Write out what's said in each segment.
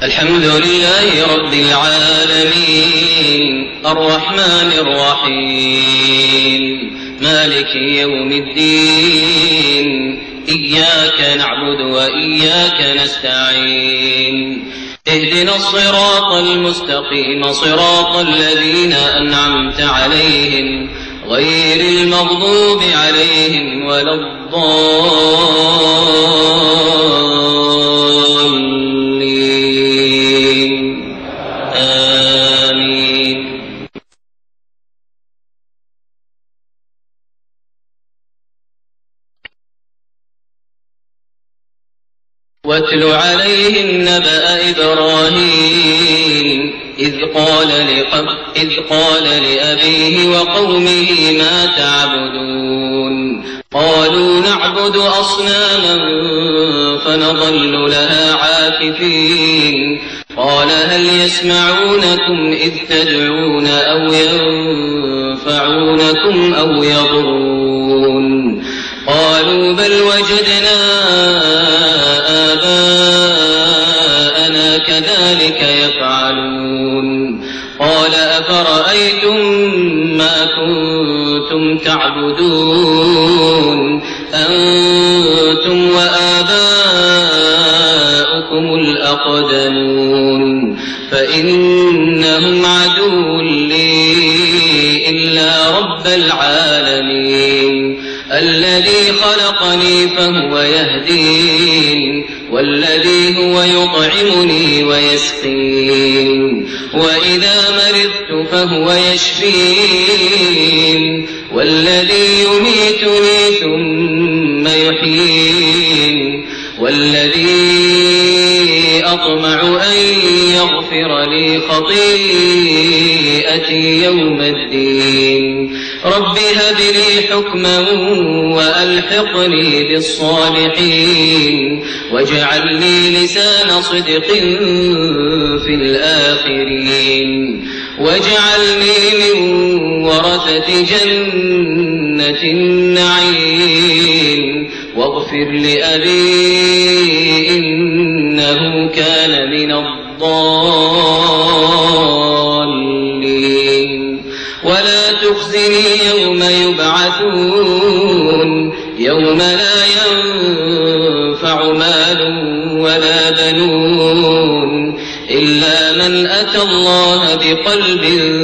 الحمد لله رب العالمين الرحمن الرحيم مالك يوم الدين إياك نعبد وإياك نستعين اهدنا الصراط المستقيم صراط الذين أنعمت عليهم غير المغضوب عليهم ولا الضالين آمين. واتل عليهم نبأ إبراهيم إذ قال لأبيه وقومه ما تعبدون قالوا نعبد أصناما فنظل لها عاكفين قال هل يسمعونكم إذ تدعون أو ينفعونكم أو يضرون قالوا بل وجدنا آباءنا كذلك يفعلون قال أفرأيتم ما كنتم تعبدون أنتم وآباؤكم الأقدمون فإنهم عدو لي إلا رب العالمين الذي خلقني فهو يهدين والذي هو يطعمني ويسقين وإذا مرضت فهو يشفين والذي يميتني ثم يحيين والذي أطمع أن يغفر لي خطيئتي يوم الدين رب هب لي حكما وألحقني بالصالحين واجعلني لسان صدق في الآخرين واجعلني من ورثة جنة النعيم واغفر لأبي إنه كان من الضالين ولا تخزني يوم يبعثون يوم لا ينفع مال ولا بنون إلا من أتى الله بقلب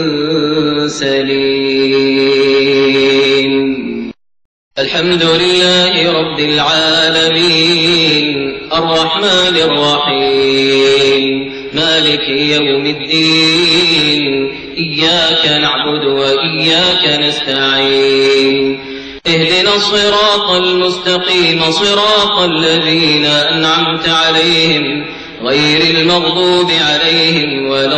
سليم. الحمد لله رب العالمين الرحمن الرحيم مالك يوم الدين إياك نعبد وإياك نستعين اهدنا الصراط المستقيم صراط الذين أنعمت عليهم غير المغضوب عليهم ولا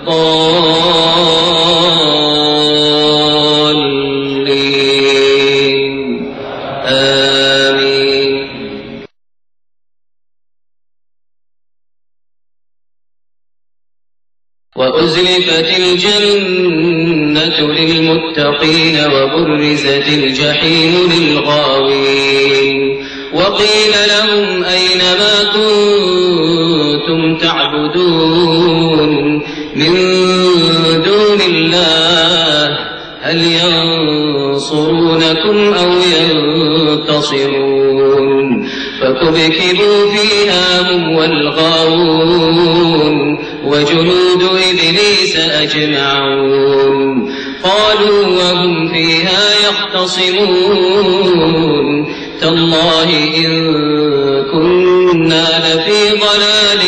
الضالين آمين. وأزلفت الجنة للمتقين وبرزت الجحيم للغاوين وقيل لهم أين ما كنتم تعبدون من دون الله هل ينصرونكم أو ينتصرون فكبكبوا فيها هم والغاوون وجنود إبليس أجمعون قالوا وهم فيها يختصمون تالله إن كنا لفي ضلال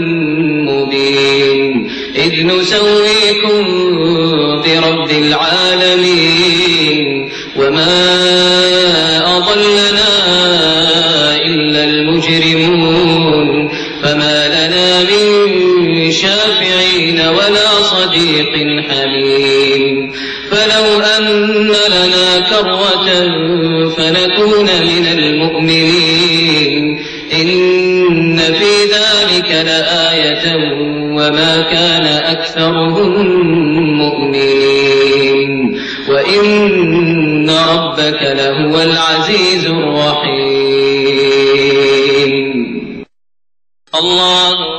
مبين إذ نسويكم برب العالمين وما أضلنا إلا المجرمون فما لنا من شافعين ولا صديق حميم فلو أن لنا كرة فنكون من المؤمنين إن في ذلك لآية وما كان أكثرهم مؤمنين وإن ربك لهو العزيز الرحيم. الله